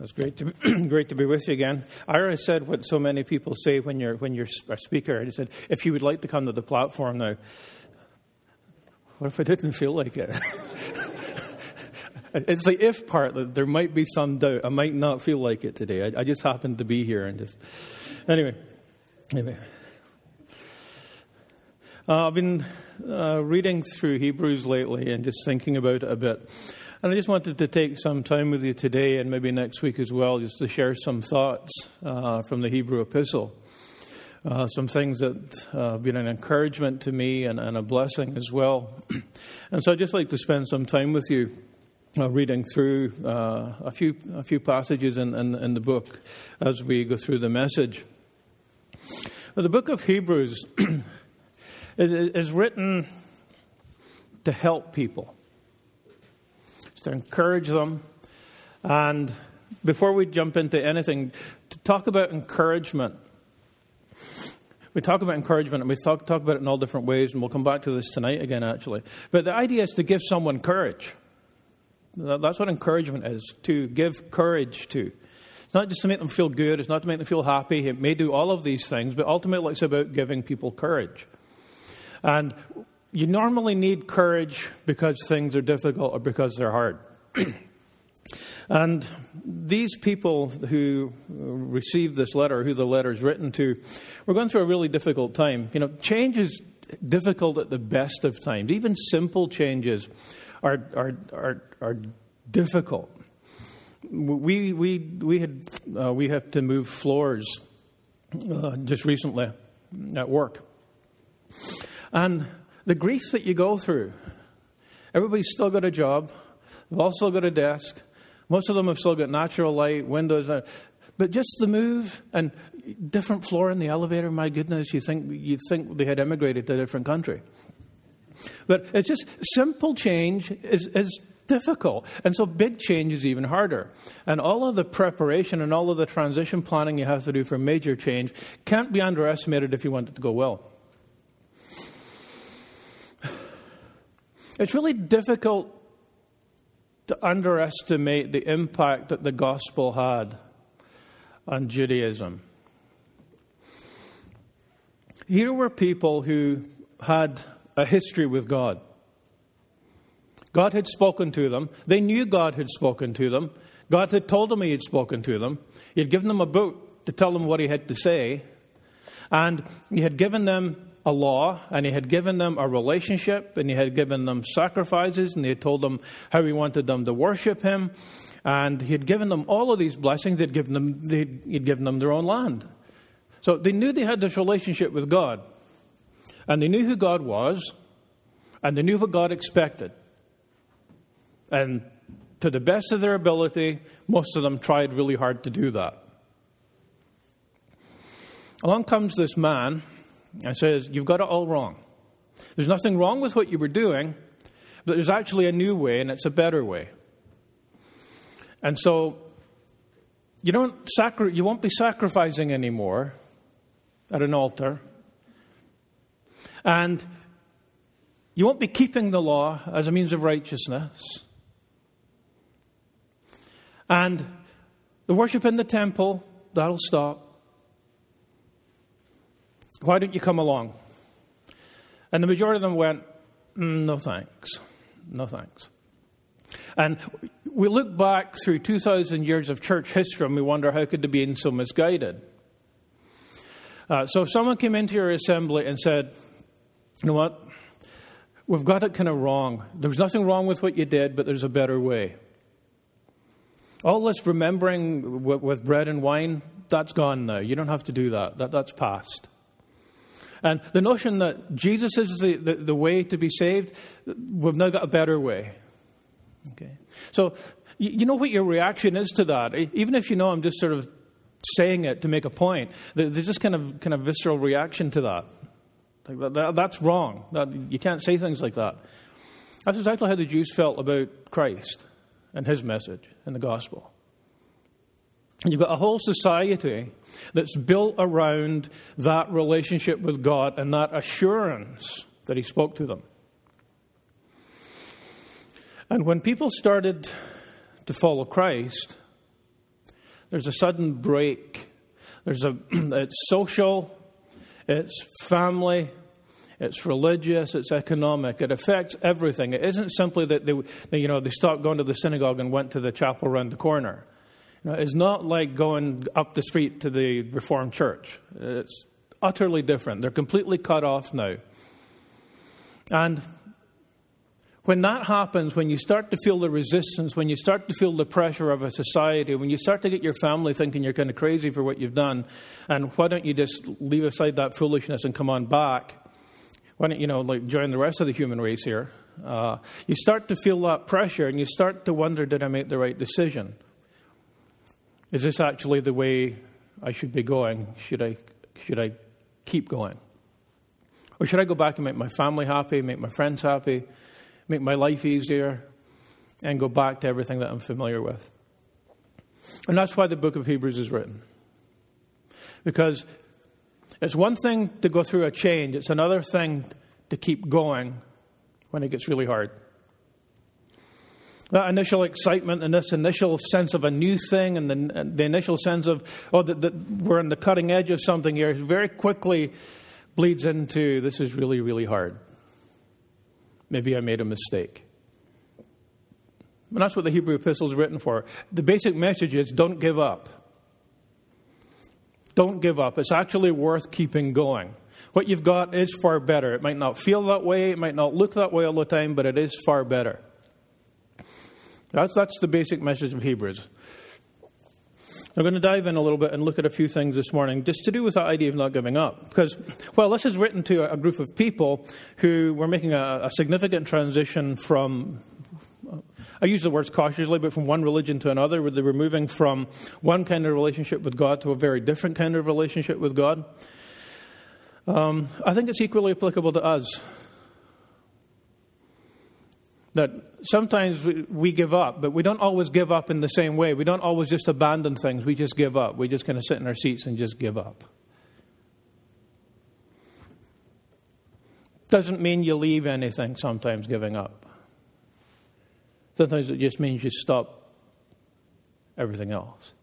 It's great to be with you again. Ira said what so many people say when you're a speaker. He said, if you would like to come to the platform now, what if I didn't feel like it? It's the if part that there might be some doubt. I might not feel like it today. I just happened to be here and just... Anyway. I've been reading through Hebrews lately and just thinking about it a bit. And I just wanted to take some time with you today and maybe next week as well, just to share some thoughts from the Hebrew epistle. Some things that have been an encouragement to me and a blessing as well. And so I'd just like to spend some time with you reading through a few passages in the book as we go through the message. But the book of Hebrews is written to help people. To encourage them. And before we jump into anything, to talk about encouragement. We talk about encouragement and we talk about it in all different ways, and we'll come back to this tonight again, actually. But the idea is to give someone courage. That's what encouragement is, to give courage to. It's not just to make them feel good, it's not to make them feel happy. It may do all of these things, but ultimately it's about giving people courage. And you normally need courage because things are difficult or because they're hard. And these people who received this letter, who the letter is written to, were going through a really difficult time. You know, change is difficult at the best of times. Even simple changes are difficult. We had to move floors just recently at work, and the grief that you go through. Everybody's still got a job. They've all still got a desk. Most of them have still got natural light, windows. But just the move and different floor in the elevator, my goodness, you'd think they had emigrated to a different country. But it's just simple change is difficult. And so big change is even harder. And all of the preparation and all of the transition planning you have to do for major change can't be underestimated if you want it to go well. It's really difficult to underestimate the impact that the gospel had on Judaism. Here were people who had a history with God. God had spoken to them. They knew God had spoken to them. God had told them He had spoken to them. He had given them a book to tell them what He had to say. And He had given them a law, and He had given them a relationship, and He had given them sacrifices, and He had told them how He wanted them to worship Him, and He had given them all of these blessings. He'd given them their own land. So they knew they had this relationship with God, and they knew who God was, and they knew what God expected. And to the best of their ability, most of them tried really hard to do that. Along comes this man and says, you've got it all wrong. There's nothing wrong with what you were doing, but there's actually a new way, and it's a better way. And so you won't be sacrificing anymore at an altar. And you won't be keeping the law as a means of righteousness. And the worship in the temple, that'll stop. Why don't you come along? And the majority of them went, no thanks. No thanks. And we look back through 2,000 years of church history and we wonder how could they be so misguided. So if someone came into your assembly and said, you know what, we've got it kind of wrong. There's nothing wrong with what you did, but there's a better way. All this remembering with bread and wine, that's gone now. You don't have to do that. That's past. And the notion that Jesus is the way to be saved, we've now got a better way. Okay. So you know what your reaction is to that. Even if you know I'm just sort of saying it to make a point, there's just kind of visceral reaction to that. Like that's wrong. You can't say things like that. That's exactly how the Jews felt about Christ and His message and the gospel. And you've got a whole society that's built around that relationship with God and that assurance that He spoke to them. And when people started to follow Christ, There's a sudden break. It's social, it's family, it's religious, it's economic. It affects everything. It isn't simply that they stopped going to the synagogue and went to the chapel around the corner. It's not like going up the street to the Reformed Church. It's utterly different. They're completely cut off now. And when that happens, when you start to feel the resistance, when you start to feel the pressure of a society, when you start to get your family thinking you're kind of crazy for what you've done, and why don't you just leave aside that foolishness and come on back? Why don't you, join the rest of the human race here? You start to feel that pressure, and you start to wonder, did I make the right decision? Is this actually the way I should be going? Should I keep going? Or should I go back and make my family happy, make my friends happy, make my life easier, and go back to everything that I'm familiar with? And that's why the book of Hebrews is written. Because it's one thing to go through a change. It's another thing to keep going when it gets really hard. That initial excitement and this initial sense of a new thing and the initial sense of, that we're on the cutting edge of something here very quickly bleeds into, this is really, really hard. Maybe I made a mistake. And that's what the Hebrew epistle is written for. The basic message is don't give up. Don't give up. It's actually worth keeping going. What you've got is far better. It might not feel that way. It might not look that way all the time, but it is far better. That's the basic message of Hebrews. I'm going to dive in a little bit and look at a few things this morning, just to do with that idea of not giving up. Because, this is written to a group of people who were making a significant transition from, I use the words cautiously, but from one religion to another, where they were moving from one kind of relationship with God to a very different kind of relationship with God. I think it's equally applicable to us. That sometimes we give up, but we don't always give up in the same way. We don't always just abandon things. We just give up. We just kind of sit in our seats and just give up. Doesn't mean you leave anything sometimes giving up. Sometimes it just means you stop everything else.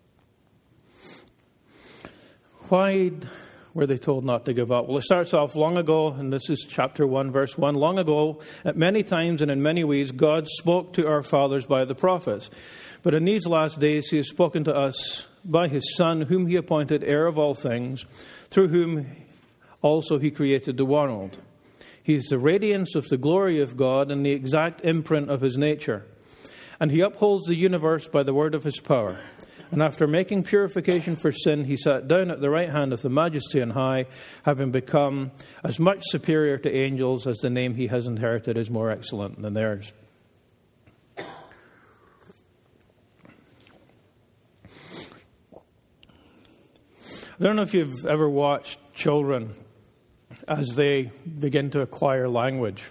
Why were they told not to give up? Well, it starts off long ago, and this is chapter 1, verse 1. Long ago, at many times and in many ways, God spoke to our fathers by the prophets. But in these last days, he has spoken to us by his Son, whom he appointed heir of all things, through whom also he created the world. He is the radiance of the glory of God and the exact imprint of his nature. And he upholds the universe by the word of his power. And after making purification for sin, he sat down at the right hand of the Majesty on high, having become as much superior to angels as the name he has inherited is more excellent than theirs. I don't know if you've ever watched children as they begin to acquire language.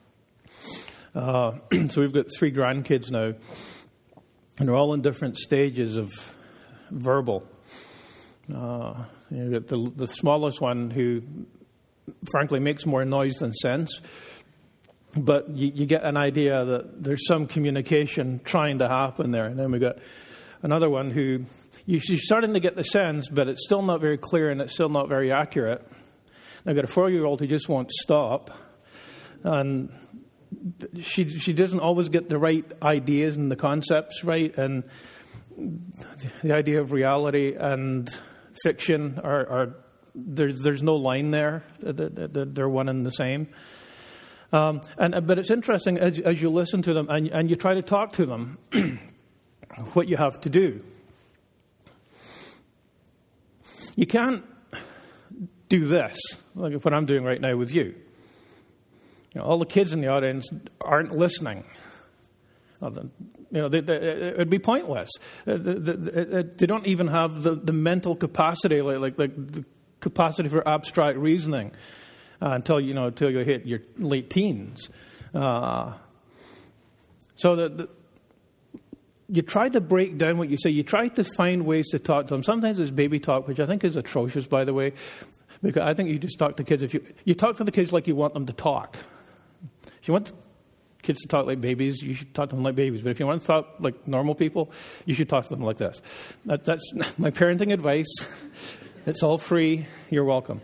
So we've got 3 grandkids now. And they're all in different stages of verbal. You get the smallest one who, frankly, makes more noise than sense. But you get an idea that there's some communication trying to happen there. And then we got another one who you're starting to get the sense, but it's still not very clear and it's still not very accurate. And I've got a 4-year-old who just won't stop. And she doesn't always get the right ideas and the concepts right, and the idea of reality and fiction are there's no line there. They're one and the same. But it's interesting as you listen to them and you try to talk to them what you have to do. You can't do this like what I'm doing right now with you. All the kids in the audience aren't listening. It would be pointless. They don't even have the mental capacity, like the capacity for abstract reasoning, until you hit your late teens. So you try to break down what you say. You try to find ways to talk to them. Sometimes it's baby talk, which I think is atrocious, by the way, because I think you just talk to kids. If you talk to the kids like you want them to talk. If you want kids to talk like babies, you should talk to them like babies. But if you want to talk like normal people, you should talk to them like this. That's my parenting advice. It's all free. You're welcome.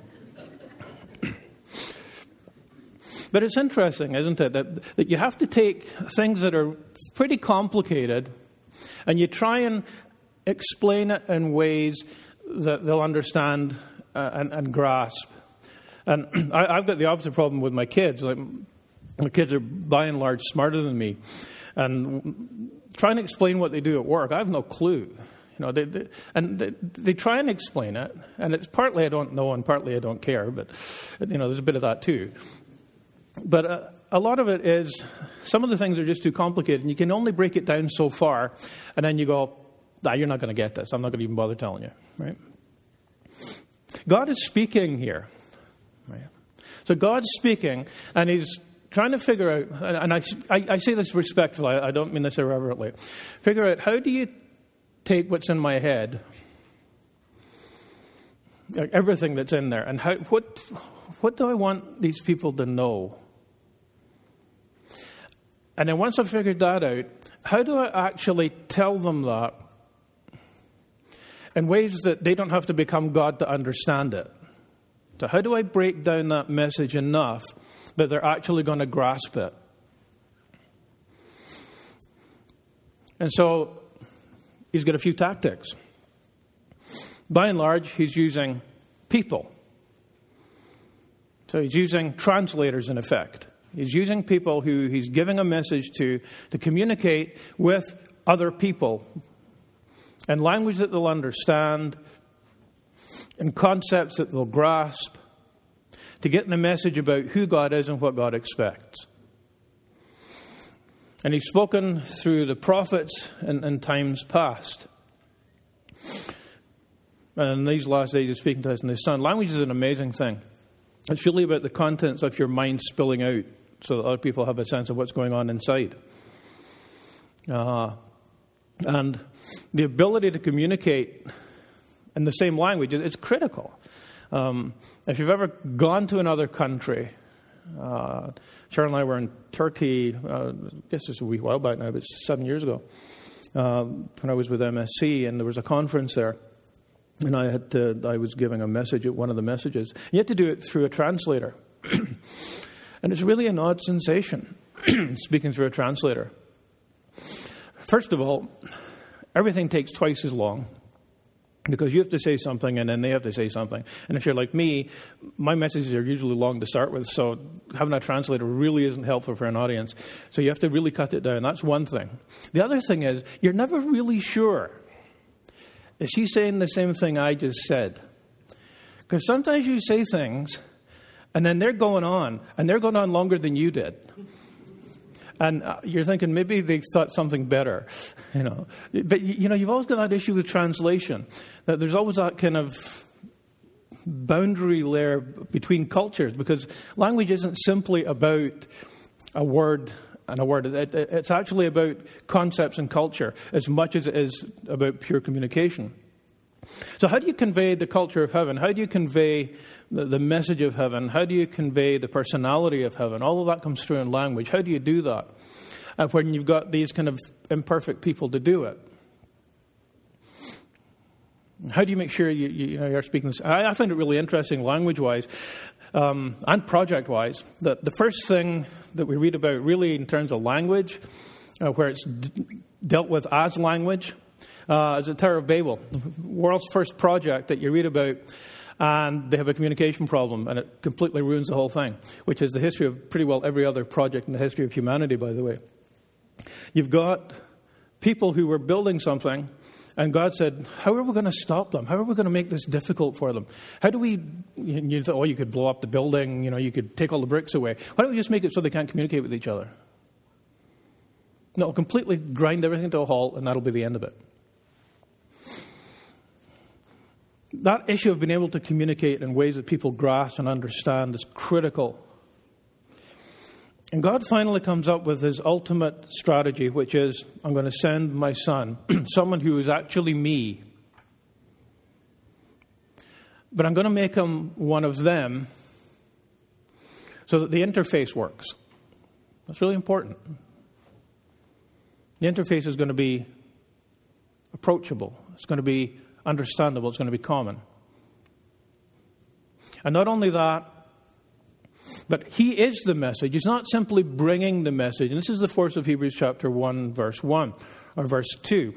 But it's interesting, isn't it, that you have to take things that are pretty complicated and you try and explain it in ways that they'll understand and grasp. And I've got the opposite problem with my kids. Like, my kids are by and large smarter than me. And trying to explain what they do at work, I have no clue. They try and explain it, and it's partly I don't know and partly I don't care, but there's a bit of that too. But a lot of it is some of the things are just too complicated, and you can only break it down so far, and then you go, you're not going to get this. I'm not going to even bother telling you, right? God is speaking here, right? So God's speaking, and He's trying to figure out, and I say this respectfully, I don't mean this irreverently, figure out how do you take what's in my head, like everything that's in there, and what do I want these people to know? And then once I've figured that out, how do I actually tell them that in ways that they don't have to become God to understand it? So how do I break down that message enough that they're actually going to grasp it? And so He's got a few tactics. By and large, He's using people. So He's using translators, in effect. He's using people who He's giving a message to communicate with other people in language that they'll understand, in concepts that they'll grasp, to get the message about who God is and what God expects. And He's spoken through the prophets in times past. And in these last days, He's speaking to us in His Son. Language is an amazing thing. It's really about the contents of your mind spilling out so that other people have a sense of what's going on inside. And the ability to communicate in the same language is critical. If you've ever gone to another country, Cheryl and I were in Turkey, I guess it's a wee while back now, but it's 7 years ago, when I was with MSC, and there was a conference there. And I was giving a message at one of the messages. You had to do it through a translator. And it's really an odd sensation, speaking through a translator. First of all, everything takes twice as long, because you have to say something and then they have to say something. And if you're like me, my messages are usually long to start with, so having a translator really isn't helpful for an audience. So you have to really cut it down. That's one thing. The other thing is, you're never really sure. Is he saying the same thing I just said? Because sometimes you say things, and then they're going on, and they're going on longer than you did. And you're thinking, maybe they thought something better, But, you've always got that issue with translation, that there's always that kind of boundary layer between cultures, because language isn't simply about a word and a word. It's actually about concepts and culture as much as it is about pure communication. So how do you convey the culture of heaven? How do you convey the message of heaven? How do you convey the personality of heaven? All of that comes through in language. How do you do that when you've got these kind of imperfect people to do it? How do you make sure you're speaking this? I find it really interesting language-wise and project-wise that the first thing that we read about really in terms of language, where it's dealt with as language, is the Tower of Babel, the world's first project that you read about, and they have a communication problem, and it completely ruins the whole thing, which is the history of pretty well every other project in the history of humanity, by the way. You've got people who were building something, and God said, how are we going to stop them? How are we going to make this difficult for them? How do we, you thought, you could blow up the building, you could take all the bricks away. Why don't we just make it so they can't communicate with each other? No, completely grind everything to a halt, and that'll be the end of it. That issue of being able to communicate in ways that people grasp and understand is critical. And God finally comes up with His ultimate strategy, which is, I'm going to send my Son, someone who is actually me. But I'm going to make him one of them so that the interface works. That's really important. The interface is going to be approachable. It's going to be understandable. It's going to be common. And not only that, but he is the message. He's not simply bringing the message. And this is the force of Hebrews chapter 1, verse 1, or verse 2.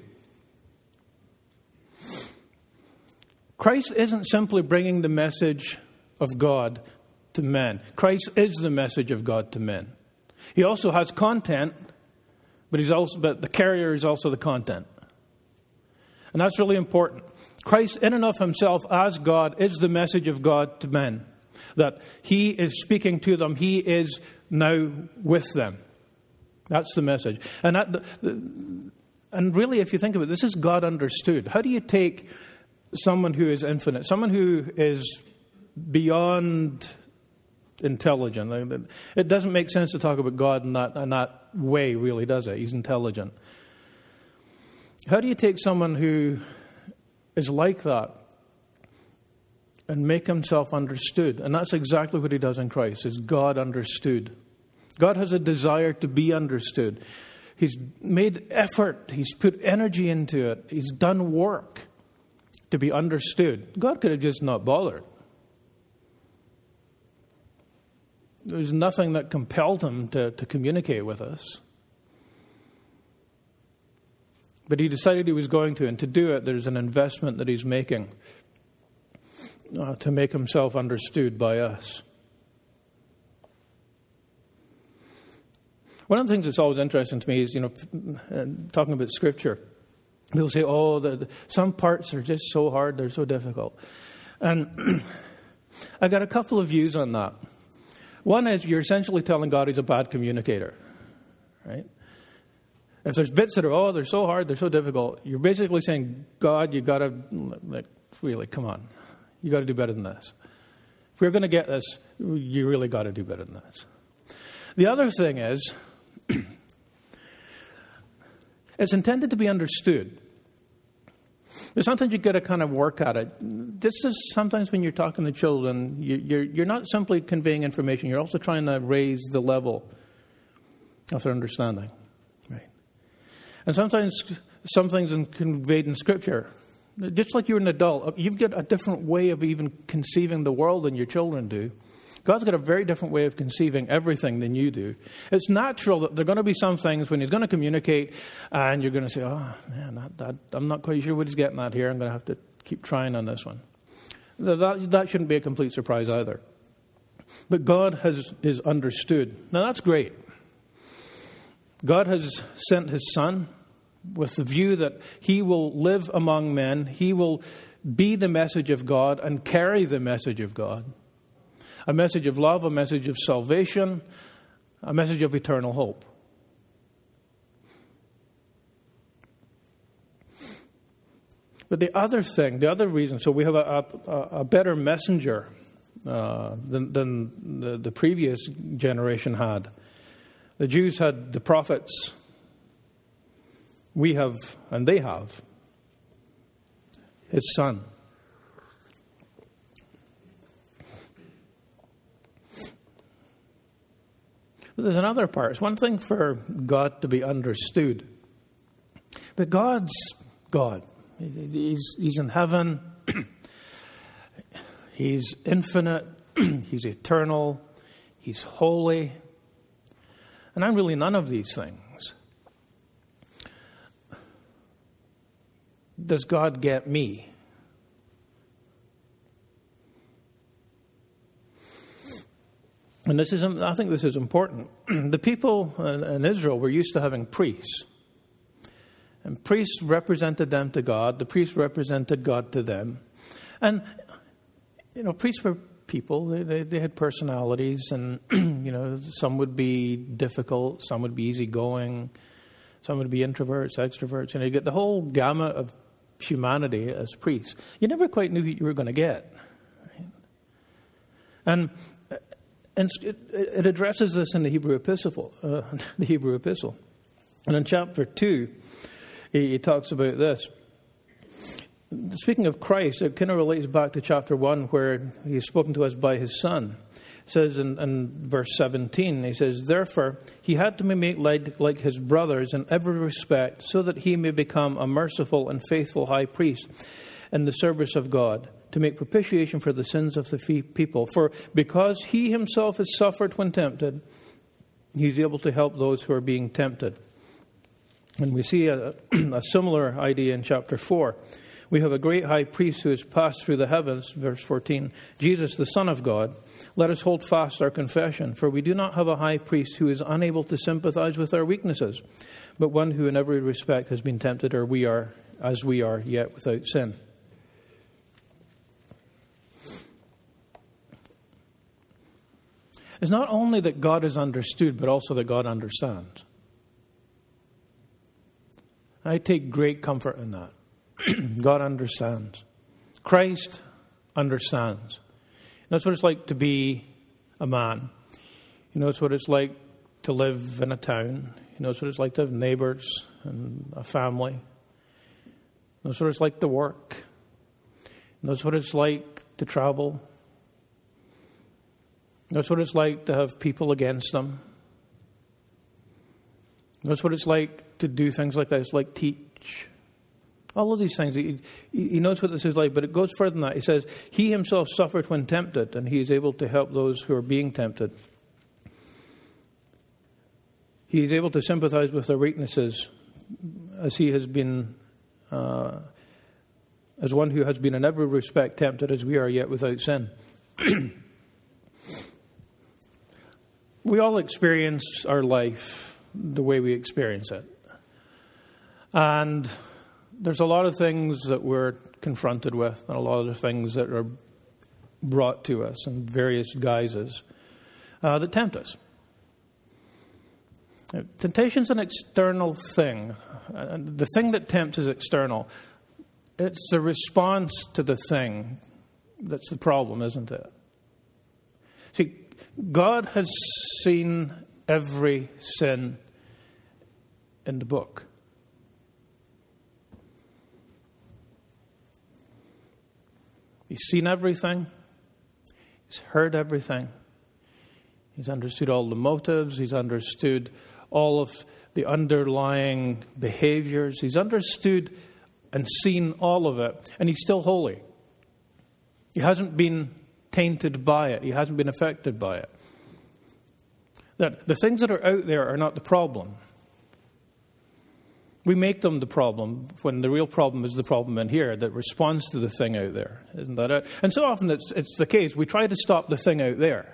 Christ isn't simply bringing the message of God to men. Christ is the message of God to men. He also has content, but the carrier is also the content. And that's really important. Christ in and of himself as God is the message of God to men. That he is speaking to them. He is now with them. That's the message. And really, if you think of it, this is God understood. How do you take someone who is infinite, someone who is beyond intelligent? It doesn't make sense to talk about God in that way, really, does it? He's intelligent. How do you take someone who is like that and make himself understood? And that's exactly what he does in Christ, is God understood. God has a desire to be understood. He's made effort. He's put energy into it. He's done work to be understood. God could have just not bothered. There's nothing that compelled him to communicate with us. But he decided he was going to, and to do it, there's an investment that he's making to make himself understood by us. One of the things that's always interesting to me is, talking about Scripture. People say, some parts are just so hard, they're so difficult. And I got a couple of views on that. One is you're essentially telling God he's a bad communicator, right? If there's bits that are, they're so hard, they're so difficult, you're basically saying, God, you got to, really, come on. You got to do better than this. If we're going to get this, you really got to do better than this. The other thing is, it's intended to be understood. But sometimes you've got to kind of work at it. This is sometimes when you're talking to children, you're not simply conveying information, you're also trying to raise the level of their understanding. Right? And sometimes some things are conveyed in Scripture. Just like you're an adult, you've got a different way of even conceiving the world than your children do. God's got a very different way of conceiving everything than you do. It's natural that there are going to be some things when he's going to communicate and you're going to say, I'm not quite sure what he's getting at here. I'm going to have to keep trying on this one. That shouldn't be a complete surprise either. But God is understood. Now that's great. God has sent his Son with the view that he will live among men. He will be the message of God and carry the message of God. A message of love, a message of salvation, a message of eternal hope. But the other reason, so we have a better messenger than the previous generation had. The Jews had the prophets. We have, and they have, his Son. But there's another part. It's one thing for God to be understood. But God's God. He's in heaven. He's infinite. He's eternal. He's holy. And I'm really none of these things. Does God get me? And I think this is important. The people in Israel were used to having priests. And priests represented them to God. The priests represented God to them. And, priests were people. They had personalities. And, some would be difficult. Some would be easygoing. Some would be introverts, extroverts. You get the whole gamut of humanity as priests. You never quite knew who you were going to get. Right? And it addresses this in the Hebrew epistle. And in chapter 2, he talks about this. Speaking of Christ, it kind of relates back to chapter 1 where he's spoken to us by his Son. It says in verse 17, he says, "Therefore he had to be made like his brothers in every respect, so that he may become a merciful and faithful high priest in the service of God, to make propitiation for the sins of the people. For because he himself has suffered when tempted, he's able to help those who are being tempted." And we see a similar idea in chapter 4. "We have a great high priest who has passed through the heavens," verse 14, "Jesus, the Son of God. Let us hold fast our confession, for we do not have a high priest who is unable to sympathize with our weaknesses, but one who in every respect has been tempted as we are, yet without sin." It's not only that God is understood, but also that God understands. I take great comfort in that. God understands. Christ understands. He knows what it's like to be a man. He knows what it's like to live in a town. He knows what it's like to have neighbors and a family. He knows what it's like to work. He knows what it's like to travel. He knows what it's like to have people against them. He knows what it's like to do things like that. It's like teach. All of these things. He knows what this is like, but it goes further than that. He says, he himself suffered when tempted, and he is able to help those who are being tempted. He is able to sympathize with their weaknesses, as he has been, as one who has been in every respect tempted as we are, yet without sin. We all experience our life the way we experience it. And there's a lot of things that we're confronted with, and a lot of things that are brought to us in various guises that tempt us. Temptation's an external thing. And the thing that tempts is external. It's the response to the thing that's the problem, isn't it? See, God has seen every sin in the book. He's seen everything. He's heard everything. He's understood all the motives. He's understood all of the underlying behaviors. He's understood and seen all of it. And he's still holy. He hasn't been tainted by it. He hasn't been affected by it. That the things that are out there are not the problem. We make them the problem when the real problem is the problem in here that responds to the thing out there. Isn't that it? And so often it's the case. We try to stop the thing out there.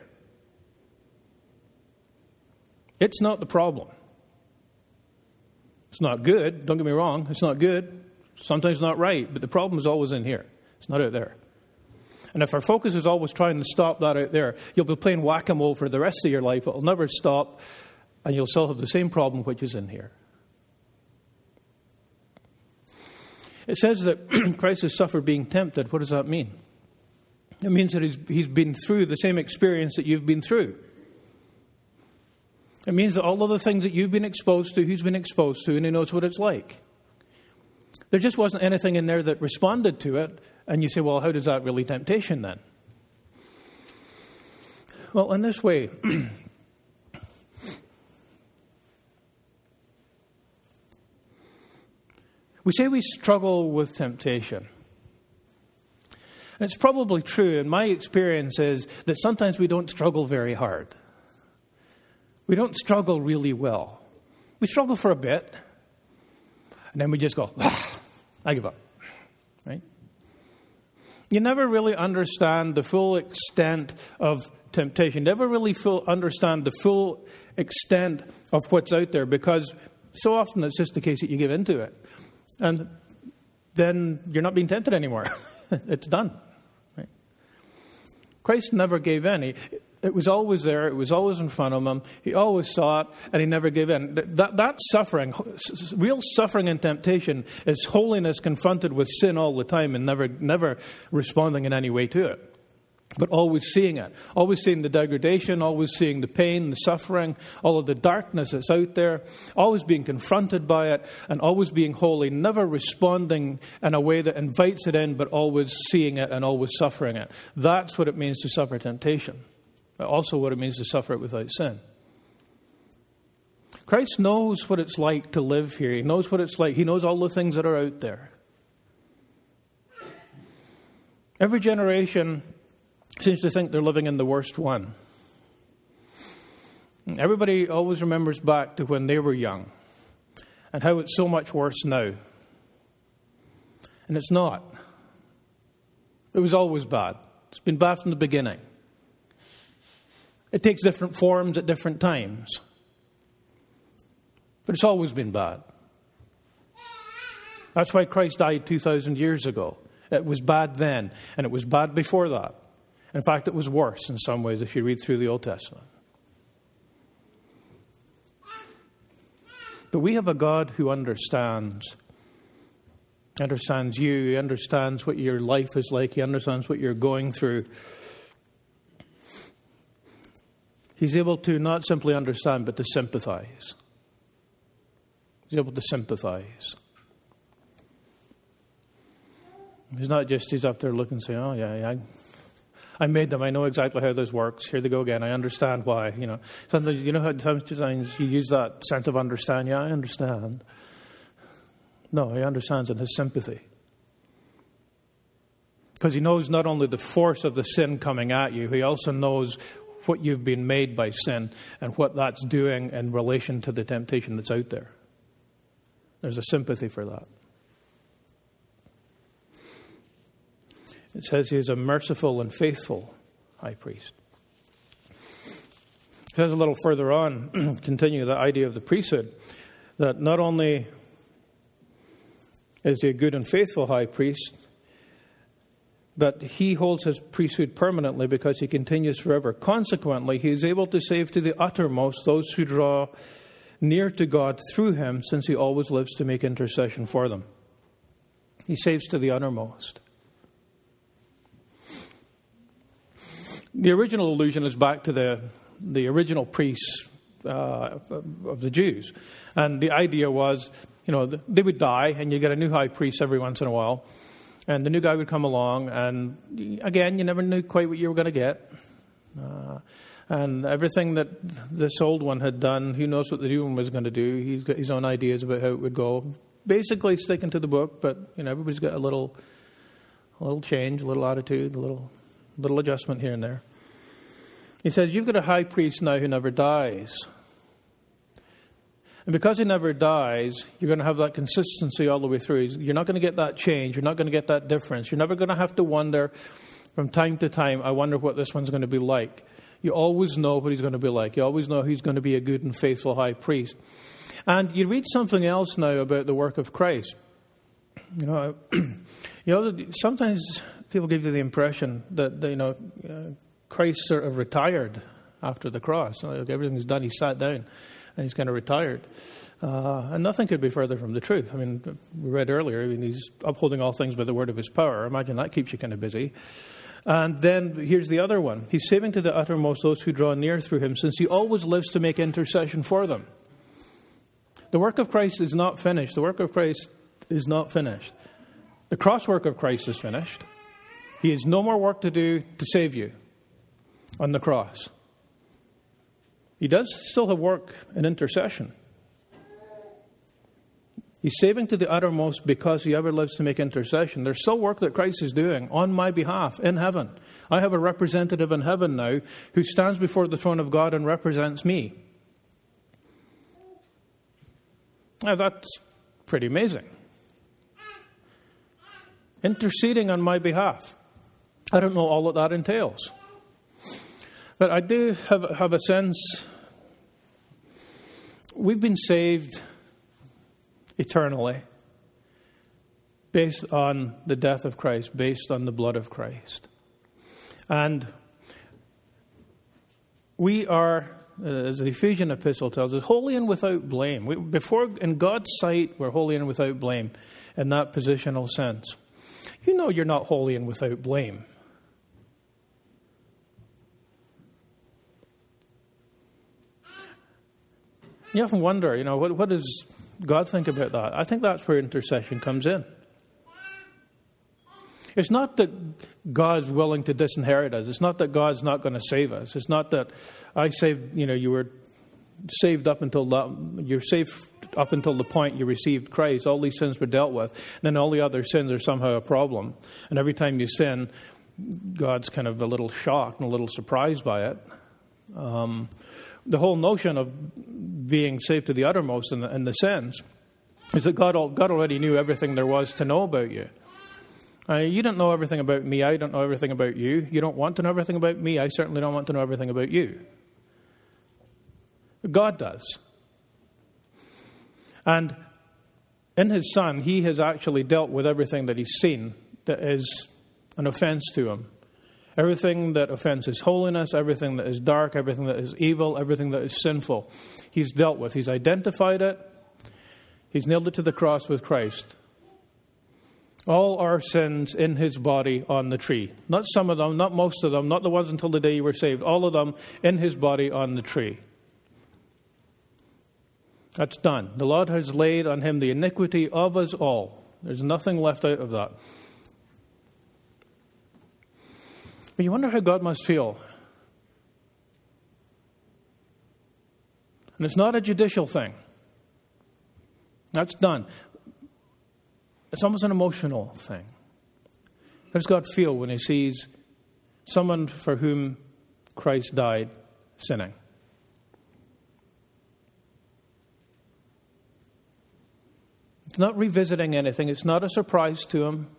It's not the problem. It's not good. Don't get me wrong. It's not good. Sometimes not right. But the problem is always in here. It's not out there. And if our focus is always trying to stop that out there, you'll be playing whack-a-mole for the rest of your life. It'll never stop. And you'll still have the same problem which is in here. It says that Christ has suffered being tempted. What does that mean? It means that he's been through the same experience that you've been through. It means that all of the things that you've been exposed to, he's been exposed to, and he knows what it's like. There just wasn't anything in there that responded to it. And you say, well, how does that really temptation then? Well, in this way, we say we struggle with temptation. And it's probably true, and my experience is that sometimes we don't struggle very hard. We don't struggle really well. We struggle for a bit, and then we just go, I give up, right? You never really understand the full extent of temptation. You never really understand the full extent of what's out there, because so often it's just the case that you give into it. And then you're not being tempted anymore. It's done. Right? Christ never gave in. It was always there. It was always in front of him. He always saw it, and he never gave in. That suffering, real suffering and temptation, is holiness confronted with sin all the time and never responding in any way to it. But always seeing it. Always seeing the degradation, always seeing the pain, the suffering, all of the darkness that's out there. Always being confronted by it, and always being holy. Never responding in a way that invites it in, but always seeing it and always suffering it. That's what it means to suffer temptation. Also what it means to suffer it without sin. Christ knows what it's like to live here. He knows what it's like. He knows all the things that are out there. Every generation seems to think they're living in the worst one. Everybody always remembers back to when they were young and how it's so much worse now. And it's not. It was always bad. It's been bad from the beginning. It takes different forms at different times. But it's always been bad. That's why Christ died 2,000 years ago. It was bad then, and it was bad before that. In fact, it was worse in some ways if you read through the Old Testament. But we have a God who understands. He understands you. He understands what your life is like. He understands what you're going through. He's able to not simply understand, but to sympathize. He's able to sympathize. He's not just, he's up there looking and saying, oh, yeah, I made them. I know exactly how this works. Here they go again. I understand why. Sometimes, how sometimes you use that sense of understand. Yeah, I understand. No, he understands in his sympathy. Because he knows not only the force of the sin coming at you, he also knows what you've been made by sin and what that's doing in relation to the temptation that's out there. There's a sympathy for that. It says he is a merciful and faithful high priest. It says a little further on, continue the idea of the priesthood, that not only is he a good and faithful high priest, but he holds his priesthood permanently because he continues forever. Consequently, he is able to save to the uttermost those who draw near to God through him, since he always lives to make intercession for them. He saves to the uttermost. The original allusion is back to the original priests of the Jews. And the idea was, they would die and you get a new high priest every once in a while. And the new guy would come along and, again, you never knew quite what you were going to get. And everything that this old one had done, who knows what the new one was going to do. He's got his own ideas about how it would go. Basically sticking to the book, but, everybody's got a little change, a little attitude, a little adjustment here and there. He says, you've got a high priest now who never dies. And because he never dies, you're going to have that consistency all the way through. You're not going to get that change. You're not going to get that difference. You're never going to have to wonder from time to time, I wonder what this one's going to be like. You always know what he's going to be like. You always know he's going to be a good and faithful high priest. And you read something else now about the work of Christ. Sometimes people give you the impression that, Christ sort of retired after the cross. Everything's done. He sat down and he's kind of retired. And nothing could be further from the truth. We read earlier, he's upholding all things by the word of his power. Imagine that keeps you kind of busy. And then here's the other one. He's saving to the uttermost those who draw near through him, since he always lives to make intercession for them. The work of Christ is not finished. The work of Christ is not finished. The cross work of Christ is finished. He has no more work to do to save you on the cross. He does still have work in intercession. He's saving to the uttermost because he ever lives to make intercession. There's still work that Christ is doing on my behalf in heaven. I have a representative in heaven now who stands before the throne of God and represents me. Now that's pretty amazing. Interceding on my behalf. I don't know all that that entails. But I do have a sense we've been saved eternally based on the death of Christ, based on the blood of Christ. And we are, as the Ephesian epistle tells us, holy and without blame. Before, in God's sight, we're holy and without blame in that positional sense. You're not holy and without blame. You often wonder, what does God think about that? I think that's where intercession comes in. It's not that God's willing to disinherit us. It's not that God's not going to save us. It's not that you were saved up until you're saved up until the point you received Christ. All these sins were dealt with. And then all the other sins are somehow a problem. And every time you sin, God's kind of a little shocked and a little surprised by it. The whole notion of being saved to the uttermost in the sense is that God already knew everything there was to know about you. You don't know everything about me. I don't know everything about you. You don't want to know everything about me. I certainly don't want to know everything about you. God does. And in his Son, he has actually dealt with everything that he's seen that is an offense to him. Everything that offends his holiness, everything that is dark, everything that is evil, everything that is sinful, he's dealt with. He's identified it. He's nailed it to the cross with Christ. All our sins in his body on the tree. Not some of them, not most of them, not the ones until the day you were saved. All of them in his body on the tree. That's done. The Lord has laid on him the iniquity of us all. There's nothing left out of that. But you wonder how God must feel. And it's not a judicial thing. That's done. It's almost an emotional thing. How does God feel when he sees someone for whom Christ died sinning? It's not revisiting anything. It's not a surprise to him.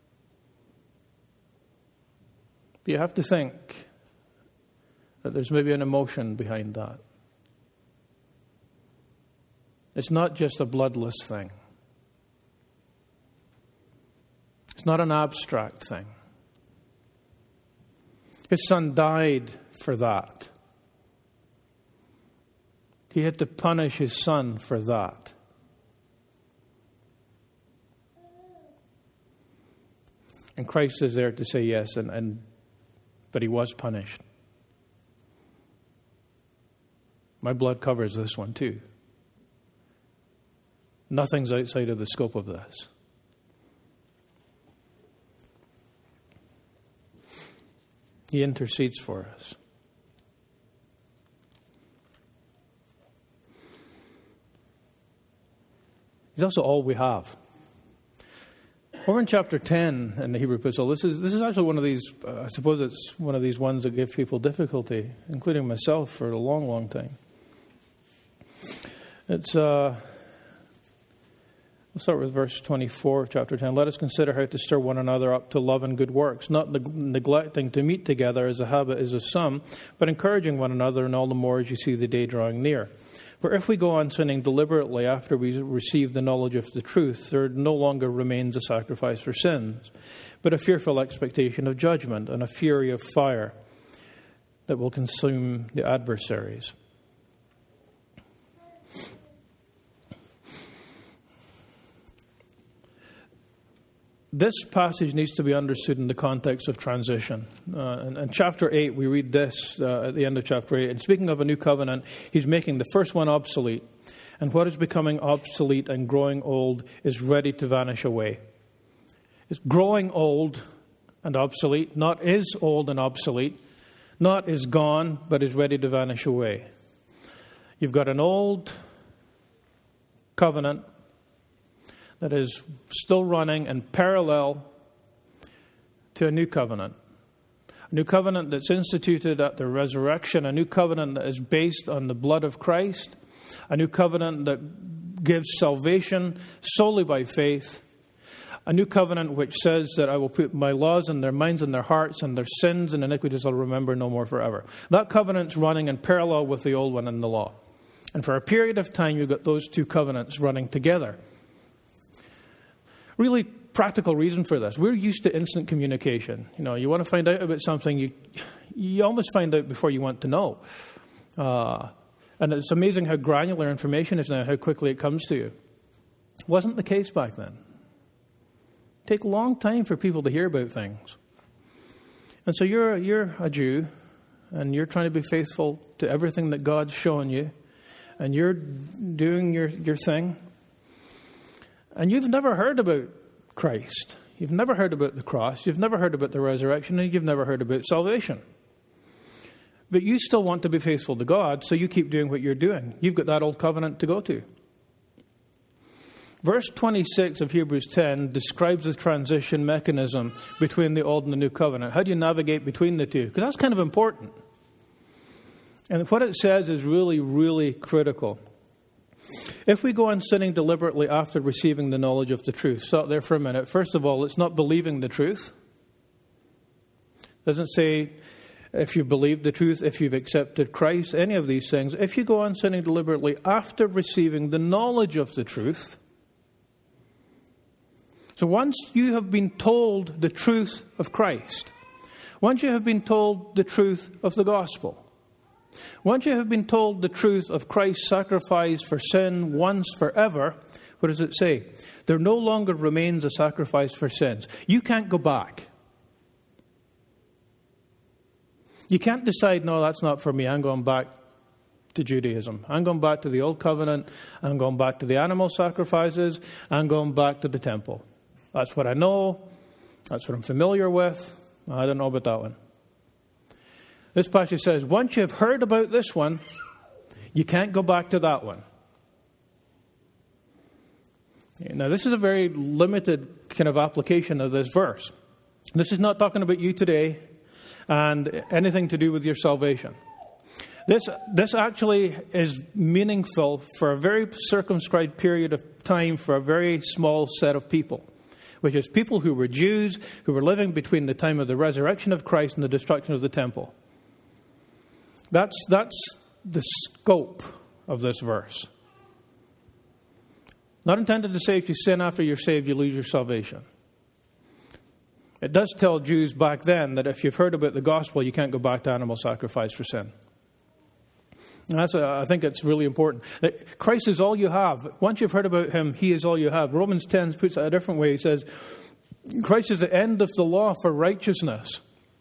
But you have to think that there's maybe an emotion behind that. It's not just a bloodless thing. It's not an abstract thing. His Son died for that. He had to punish his Son for that. And Christ is there to say yes, but he was punished. My blood covers this one too. Nothing's outside of the scope of this. He intercedes for us. He's also all we have. Over in chapter 10 in the Hebrew Epistle, this is actually one of these, I suppose it's one of these ones that give people difficulty, including myself for a long, long time. It's, we'll start with verse 24 of chapter 10. Let us consider how to stir one another up to love and good works, not neglecting to meet together as the habit is of some, but encouraging one another, and all the more as you see the day drawing near. For if we go on sinning deliberately after we receive the knowledge of the truth, there no longer remains a sacrifice for sins, but a fearful expectation of judgment and a fury of fire that will consume the adversaries. This passage needs to be understood in the context of transition. In chapter 8, we read this at the end of chapter 8. And speaking of a new covenant, he's making the first one obsolete. And what is becoming obsolete and growing old is ready to vanish away. It's growing old and obsolete, not is old and obsolete, not is gone, but is ready to vanish away. You've got an old covenant that is still running in parallel to a new covenant. A new covenant that's instituted at the resurrection, a new covenant that is based on the blood of Christ, a new covenant that gives salvation solely by faith, a new covenant which says that I will put my laws in their minds and their hearts, and their sins and iniquities I'll remember no more forever. That covenant's running in parallel with the old one in the law. And for a period of time, you've got those two covenants running together. Really practical reason for this. We're used to instant communication. You know, you want to find out about something, you almost find out before you want to know. And it's amazing how granular information is now, how quickly it comes to you. It wasn't the case back then. It take a long time for people to hear about things. And so you're a Jew, and you're trying to be faithful to everything that God's shown you, and you're doing your thing. And you've never heard about Christ. You've never heard about the cross. You've never heard about the resurrection. And you've never heard about salvation. But you still want to be faithful to God, so you keep doing what you're doing. You've got that old covenant to go to. Verse 26 of Hebrews 10 describes the transition mechanism between the old and the new covenant. How do you navigate between the two? Because that's kind of important. And what it says is really, really critical. If we go on sinning deliberately after receiving the knowledge of the truth, stop there for a minute. First of all, it's not believing the truth. It doesn't say if you believe the truth, if you've accepted Christ, any of these things. If you go on sinning deliberately after receiving the knowledge of the truth, so once you have been told the truth of Christ, once you have been told the truth of the gospel, once you have been told the truth of Christ's sacrifice for sin once forever, what does it say? There no longer remains a sacrifice for sins. You can't go back. You can't decide, no, that's not for me. I'm going back to Judaism. I'm going back to the old covenant. I'm going back to the animal sacrifices. I'm going back to the temple. That's what I know. That's what I'm familiar with. I don't know about that one. This passage says, once you've heard about this one, you can't go back to that one. Now, this is a very limited kind of application of this verse. This is not talking about you today and anything to do with your salvation. This actually is meaningful for a very circumscribed period of time for a very small set of people, which is people who were Jews, who were living between the time of the resurrection of Christ and the destruction of the temple. That's the scope of this verse. Not intended to say if you sin after you're saved, you lose your salvation. It does tell Jews back then that if you've heard about the gospel, you can't go back to animal sacrifice for sin. And I think it's really important. That Christ is all you have. Once you've heard about him, he is all you have. Romans 10 puts it a different way. He says, Christ is the end of the law for righteousness.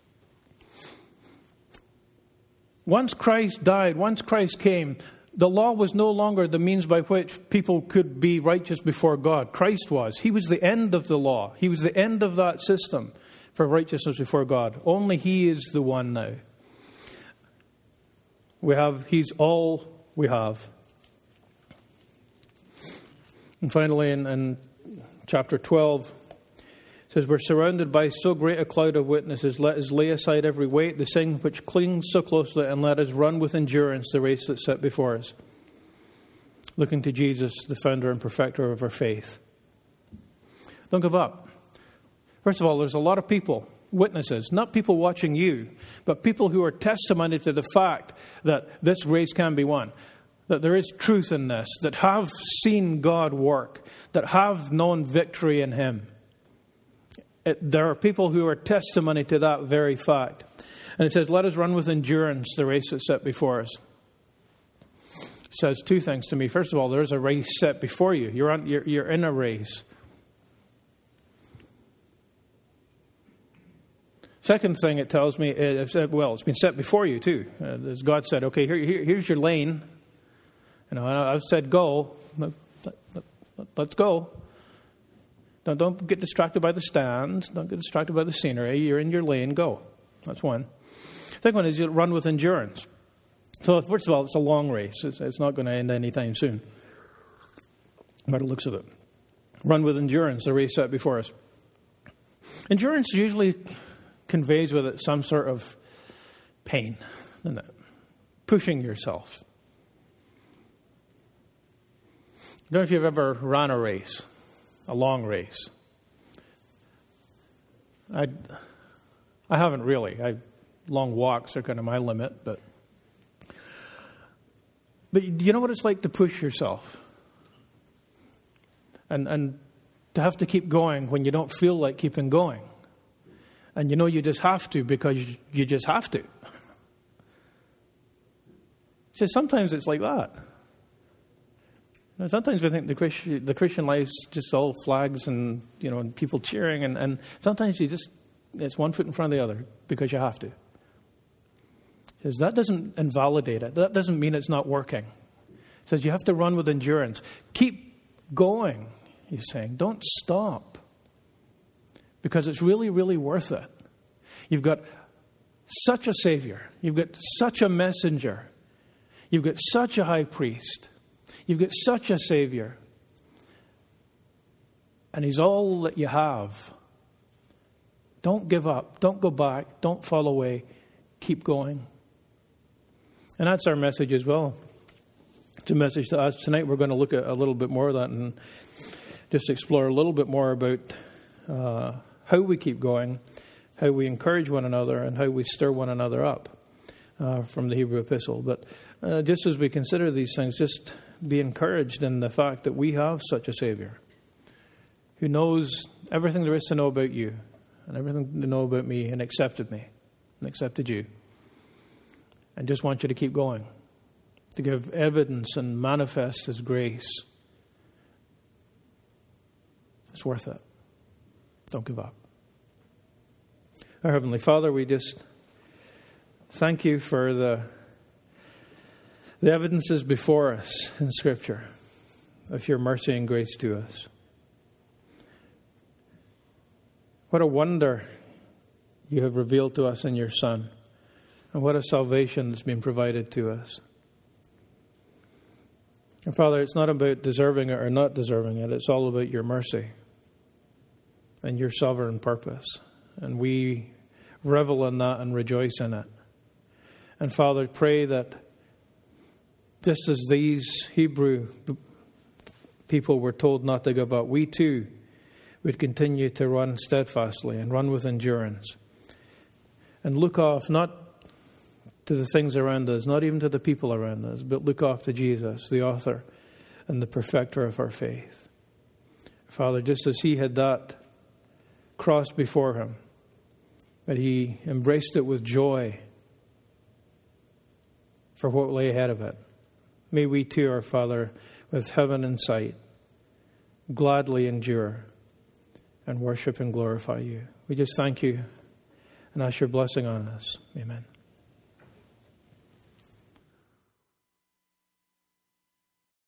Once Christ died, once Christ came, the law was no longer the means by which people could be righteous before God. Christ was. He was the end of the law. He was the end of that system for righteousness before God. Only he is the one now. He's all we have. And finally, in chapter 12, it says, we're surrounded by so great a cloud of witnesses. Let us lay aside every weight, the sin which clings so closely, and let us run with endurance the race that's set before us. Looking to Jesus, the founder and perfecter of our faith. Don't give up. First of all, there's a lot of people, witnesses, not people watching you, but people who are testimony to the fact that this race can be won. That there is truth in this, that have seen God work, that have known victory in him. There are people who are testimony to that very fact. And it says, let us run with endurance the race that's set before us. It says two things to me. First of all, there is a race set before you. You're in a race. Second thing it tells me is, well, it's been set before you too. As God said, okay, here's your lane. I've said go. Let's go. Don't get distracted by the stands. Don't get distracted by the scenery. You're in your lane. Go. That's one. Second one is you run with endurance. So first of all, it's a long race. It's not going to end anytime soon. By the looks of it. Run with endurance, the race set before us. Endurance usually conveys with it some sort of pain, doesn't it? Pushing yourself. I don't know if you've ever run a race. A long race. I haven't really. Long walks are kind of my limit, but do you know what it's like to push yourself? And to have to keep going when you don't feel like keeping going. And you just have to because you just have to. So sometimes it's like that. Sometimes we think the Christian life's just all flags and and people cheering, and sometimes it's one foot in front of the other because you have to. He says that doesn't invalidate it. That doesn't mean it's not working. He says you have to run with endurance. Keep going, he's saying. Don't stop. because it's really, really worth it. You've got such a Savior. You've got such a messenger. You've got such a high priest. You've got such a Savior. And He's all that you have. Don't give up. Don't go back. Don't fall away. Keep going. And that's our message as well. It's a message to us. Tonight we're going to look at a little bit more of that and just explore a little bit more about how we keep going, how we encourage one another, and how we stir one another up from the Hebrew epistle. But just as we consider these things, just be encouraged in the fact that we have such a Savior who knows everything there is to know about you and everything to know about me, and accepted me and accepted you. And just want you to keep going, to give evidence and manifest His grace. It's worth it. Don't give up. Our Heavenly Father, we just thank You for the evidences before us in Scripture of Your mercy and grace to us. What a wonder You have revealed to us in Your Son, and what a salvation that's been provided to us. And Father, it's not about deserving it or not deserving it. It's all about Your mercy and Your sovereign purpose. And we revel in that and rejoice in it. And Father, pray that just as these Hebrew people were told not to give up, we too would continue to run steadfastly and run with endurance. And look off not to the things around us, not even to the people around us, but look off to Jesus, the author and the perfecter of our faith. Father, just as He had that cross before Him, but He embraced it with joy for what lay ahead of it. May we too, our Father, with heaven in sight, gladly endure and worship and glorify You. We just thank You and ask Your blessing on us. Amen.